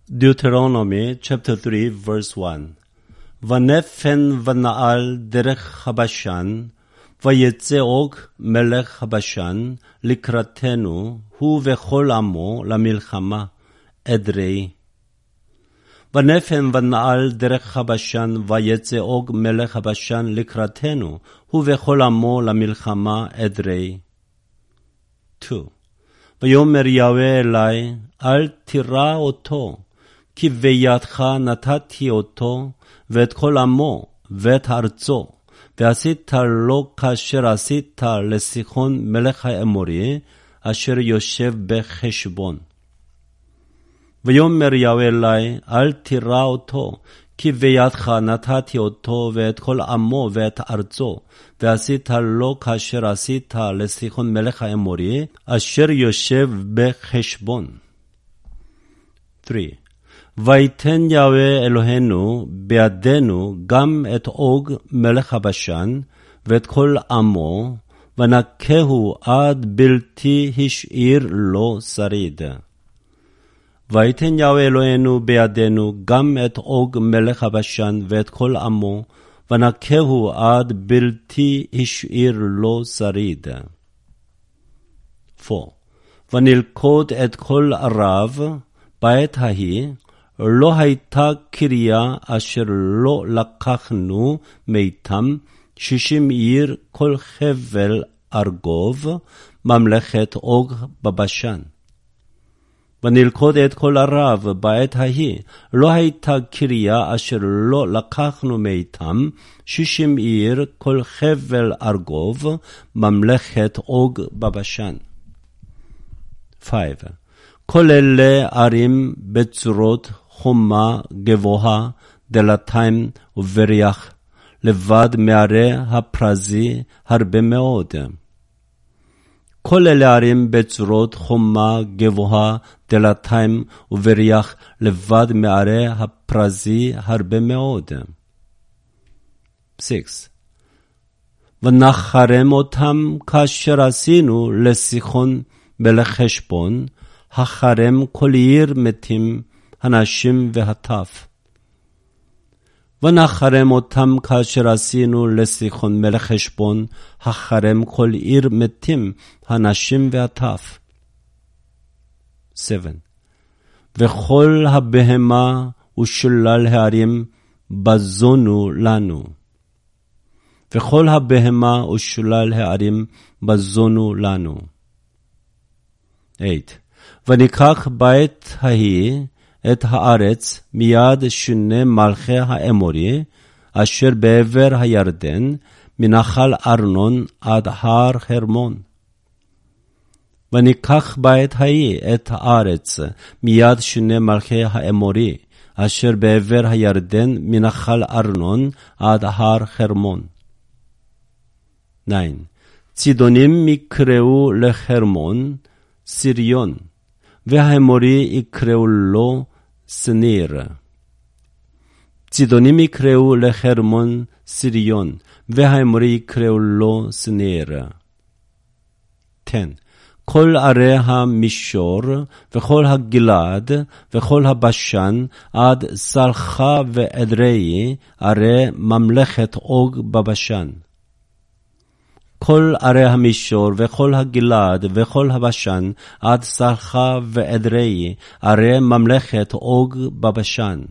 Deuteronomy chapter 3 verse 1 ונפן ונעל דרך הבשן ויצא אוג מלך הבשן לקראתנו הוא וכל עמו למלחמה אדרעי ונפן ונעל דרך הבשן ויצא אוג מלך הבשן לקראתנו הוא וכל עמו למלחמה אדרעי 2 ויאמר יהוה אלי אל תירא אותו כי בידך נתתי אותו ואת כל עמו ואת ארצו ועשית לו כאשר עשית לסיחון מלך האמורי אשר יושב בחשבון. ויאמר יהוה אלי אל תירא אותו כי בידך נתתי אותו ואת כל עמו ואת ארצו ועשית לו כאשר עשית לסיחון מלך האמורי אשר יושב בחשבון. 3 ויתן יהוה אלוהינו בידינו גם את אוג מלך הבשן ואת כל עמו ונקהו עד בלתי השאיר לו שריד. ויתן יהוה אלוהינו בידינו גם את אוג מלך הבשן ואת כל עמו ונקהו עד בלתי השאיר לו שריד. 4 ונלכוד את כל ערב בעת ההיא לא הייתה קריה אשר לא לקחנו מאיתם 60 עיר כל חבל ארגוב ממלכת אוג בבשן. ונלכוד את כל ערב בעת ההיא לא הייתה קריה אשר לא לקחנו מאיתם 60 עיר כל חבל ארגוב ממלכת אוג בבשן. 5 כל אלה ערים בצורות חומה גבוהה דלתיים ובריח לבד מערי הפרזי הרבה מאוד. כל אלה ערים בצורות חומה גבוהה דלתיים ובריח לבד מערי הפרזי הרבה מאוד. 6 ונחרם אותם כאשר עשינו לסיחון מלך חשבון החרם כל עיר מתים הנשים והטף. ונחרם אותם כאשר עשינו לסיחון מלך חשבון החרם כל עיר מתים הנשים והטף. 7 וכל הבהמה ושלל הערים בזונו לנו. וכל הבהמה ושלל הערים בזונו לנו. 8 וניקח בעת ההיא את הארץ מיד שני מלכי האמורי אשר בעבר הירדן מנחל ארנון עד הר חרמון. וניקח בעת ההיא את הארץ מיד שני מלכי האמורי אשר בעבר הירדן מנחל ארנון עד הר חרמון. 9 צידונים יקראו לחרמון סיריון והאמורי יקראו לו סניר. צידונים יקראו לחרמון סיריון והאמורי יקראו לו סניר. 10 כל ערי המישור וכל הגלעד וכל הבשן עד סלחה ואדרעי ערי ממלכת אוג בבשן. כל ערי המישור וכל הגלעד וכל הבשן עד סלחה ואדרעי ערי ממלכת אוג בבשן.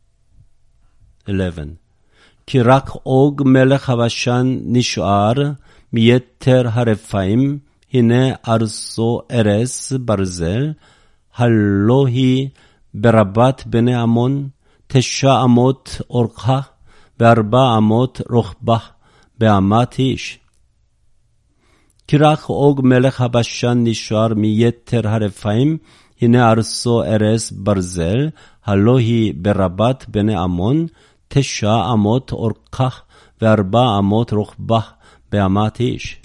11 כי רק אוג מלך הבשן נשאר מיתר הרפאים הנה ארצו ארץ ברזל הלא היא ברבת בני עמון 9 אמות אורכה ו4 אמות רוחבה באמת איש. כי רק אוג מלך הבשן נשאר מיתר הרפאים, הנה ארצו ארץ ברזל, הלא היא ברבת בני עמון, 9 אמות אורכה ו4 אמות רוחבה באמת איש.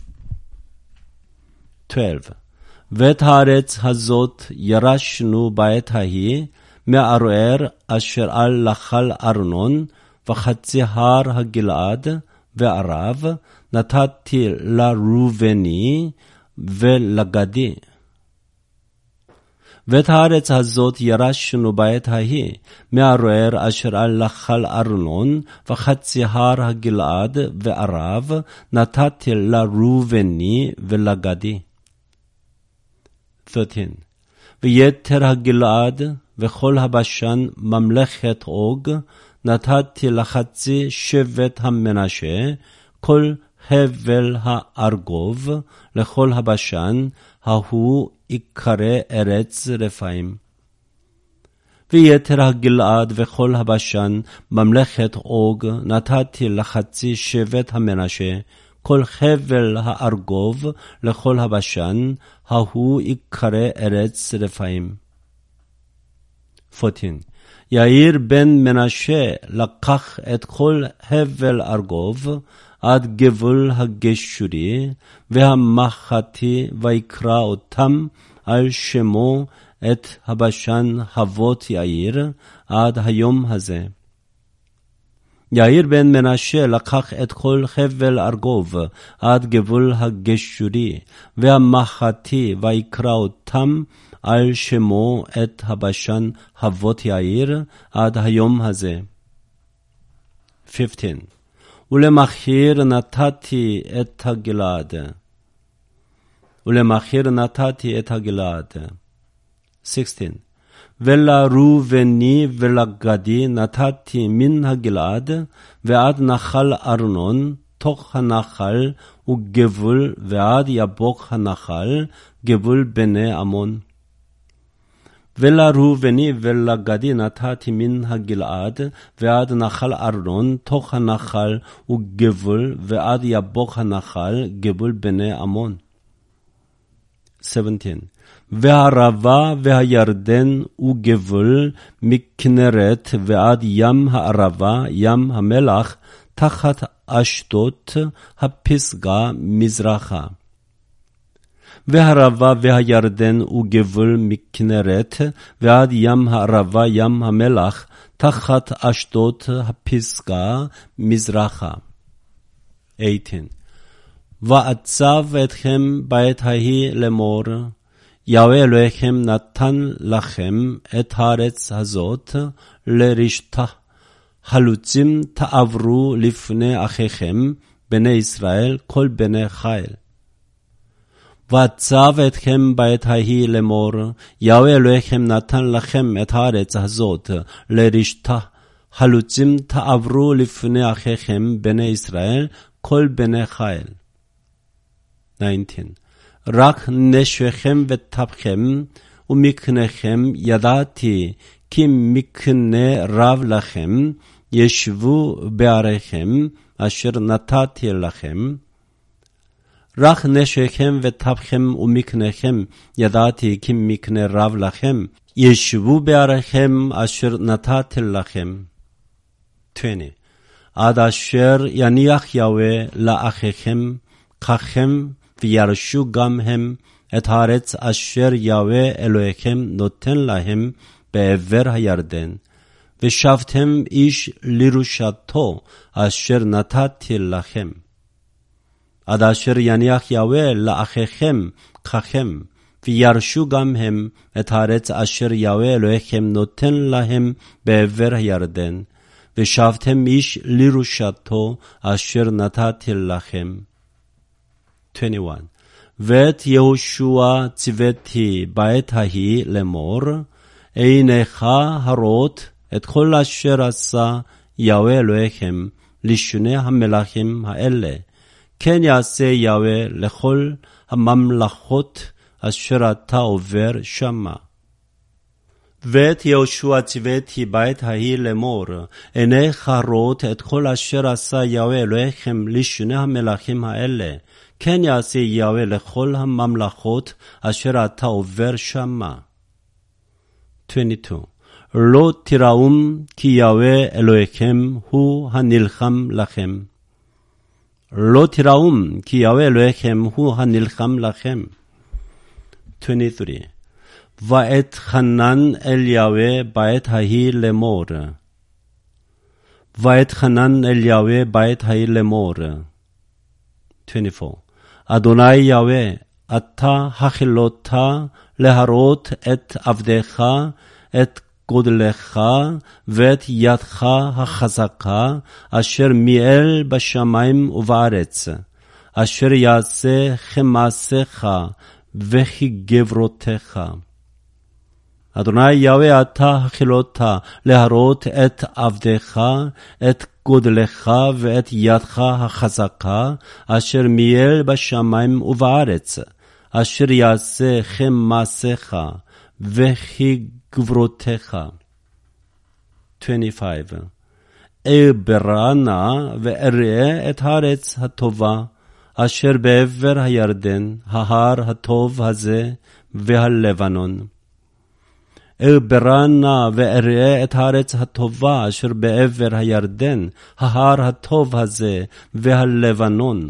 12 ואת הארץ הזאת ירשנו בעת ההיא, מערוער אשר על נחל ארנון, וחצי הר הגלעד, וערב, נתתי לראובני ולגדי. ואת הארץ הזאת ירשנו בעת ההיא, מהרוער אשר על נחל ארנון, וחצי הר הגלעד וערב, נתתי לראובני ולגדי. 13. ויתר הגלעד וכל הבשן ממלכת אוג, נתתי לחצי שבט המנשה, כל הבל הארגוב, לכל הבשן, ההוא יקרא ארץ רפאים. ויתר הגלעד וכל הבשן, ממלכת אוג, נתתי לחצי שבט המנשה, כל הבל הארגוב, לכל הבשן, ההוא יקרא ארץ רפאים. 14. יאיר בן מנשה לקח את כל הבל ארגוב, עד גבול הגשורי, והמחתי ויקרא אותם על שמו את הבשן אבות יאיר, עד היום הזה. יאיר בן מנשה לקח את כל חבל ארגוב, עד גבול הגשורי, והמחתי ויקרא אותם על שמו את הבשן אבות יאיר, עד היום הזה. 15. ולמחיר נתתי את הגלעד. ולמחיר נתתי את הגלעד. 16. ולראובני ולגדי נתתי מן הגלעד, ועד נחל ארנון, תוך הנחל וגבול, ועד יבוק הנחל, גבול בני עמון. ולראובני ולגדי נתתי מן הגלעד, ועד נחל ארנון, תוך הנחל וגבול, ועד יבוק הנחל, גבול בני עמון. 17. והערבה והירדן וגבול מכנרת ועד ים הערבה, ים המלח, תחת אשדוד הפסגה מזרחה. והערבה והירדן וגבול מכנרת ועד ים הערבה, ים המלח, תחת אשדוד הפסגה מזרחה. 18. ועצב אתכם בעת ההיא לאמור, יהוה אלוהיכם נתן לכם את הארץ הזאת לרשתה. חלוצים תעברו לפני אחיכם, בני ישראל, כל בני חיל. ועצב אתכם בעת ההיא לאמור, יהוה אלוהיכם נתן לכם את הארץ הזאת לרשתה. חלוצים תעברו לפני אחיכם, בני ישראל, כל בני חיל. 19. רק נשכם וטפכם ומקניכם ידעתי, כי מקנה רב לכם, ישבו בעריכם, אשר נתתי לכם. רק נשכם וטפכם ומקניכם ידעתי, כי מקנה רב לכם, ישבו בעריכם, אשר נתתי לכם. 20. עד אשר יניח יהוה לאחיכם, ככם וירשו גם הם את הארץ אשר יהוה אלוהיכם נותן להם בעבר הירדן, ושבתם איש לירושתו אשר נתתי לכם. עד אשר יניח יהוה לאחיכם ככם, וירשו גם הם את הארץ אשר יהוה אלוהיכם נותן להם בעבר הירדן, ושבתם איש לירושתו אשר נתתי לכם. 21. ואת יהושע ציוויתי בעת ההיא לאמור, עיניך הרות את כל אשר עשה יהוה אלוהיכם לשני המלכים האלה, כן יעשה יהוה לכל הממלכות אשר אתה עובר שמה. ואת יהושע ציוויתי בעת ההיא לאמור, עיניך רות את כל אשר עשה יהוה אלוהיכם לשני המלכים האלה, כן יעשה יהוה לכל הממלכות אשר אתה עובר שמה. 22. לא תיראום כי יהוה אלוהיכם הוא הנלחם לכם. לא תיראום כי יהוה אלוהיכם הוא הנלחם לכם. 23. ואת חנן אל יהוה בעת ההיא לאמור. ואת חנן אל יהוה בעת ההיא לאמור. 24. אדוני יהוה, אתה הכילותה להראות את עבדך, את גודלך ואת ידך החזקה, אשר מיאל בשמיים ובארץ, אשר יעשה כמעשיך וכגברותיך. אדוני יהוה אתה החילות להראות את עבדך, את גודלך ואת ידך החזקה, אשר מיאל בשמיים ובארץ, אשר יעשה כמעשיך וכגברותיך. 25. אעברה נא ואראה את הארץ הטובה, אשר בעבר הירדן, ההר הטוב הזה והלבנון. אעברה נא ואראה את הארץ הטובה, אשר בעבר הירדן, ההר הטוב הזה והלבנון.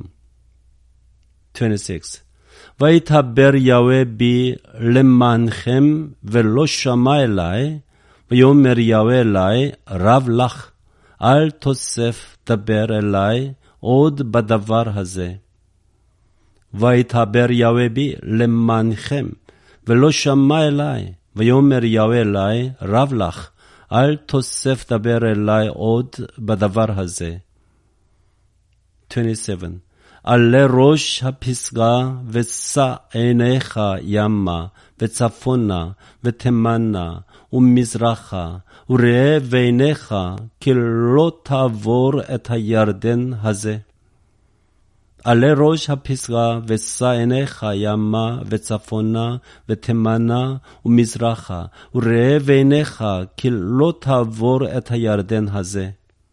26. ויתבר יהוה בי למענכם ולא שמע אלי, ויאמר יהוה אלי רב לך, אל תוסף דבר אלי עוד בדבר הזה. ויתבר יהוה בי למענכם ולא שמע אלי, ויאמר יהוה אלי רב לך, אל תוסף דבר אלי עוד בדבר הזה. 27. עלה ראש הפסגה ושא עיניך ימה וצפונה ותימנה ומזרחה, וראה בעיניך כי לא תעבור את הירדן הזה. עלה ראש הפסגה ושא עיניך ימה וצפונה ותימנה ומזרחה, וראה בעיניך כי לא תעבור את הירדן הזה.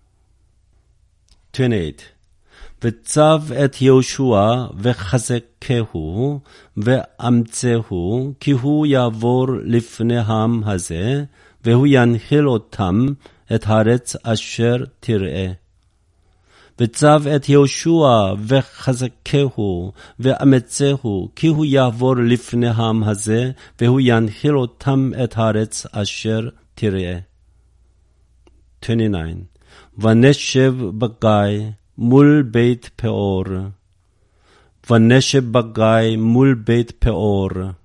28. וצב את יהושע וחזקהו ואמצהו, כי הוא יעבור לפני העם הזה, והוא ינחיל אותם את הארץ אשר תראה. וצב את יהושע וחזקהו ואמצהו, כי הוא יעבור לפני העם הזה, והוא ינחיל אותם את הארץ אשר תראה. 29. ונשב בגיא מול בית פאור, ונשב בגיא מול בית פאור,